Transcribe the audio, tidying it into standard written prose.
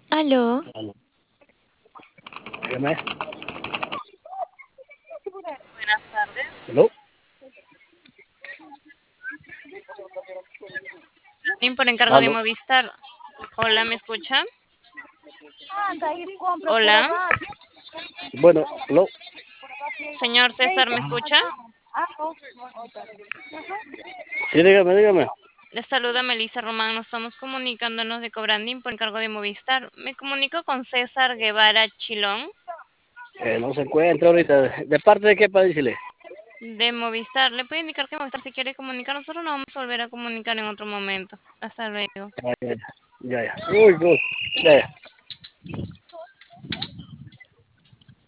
Aló, Aló, dígame. Buenas tardes. Aló. Nin por encargo de Aló. Movistar. Hola, ¿me escucha? Hola, Bueno, aló. señor César, ¿me escucha? Sí, dígame, dígame. Les saluda Melissa Román. Nos estamos comunicándonos de Cobrandín por encargo de Movistar. Me comunico con César Guevara Chilón No se encuentra ahorita. ¿De parte de qué país le? de Movistar. Le puedo indicar que Movistar si quiere comunicar. Nosotros nos vamos a volver a comunicar en otro momento. Hasta luego. Ya, ya, ya. Ya, ya. Uy, uy. Ya, ya.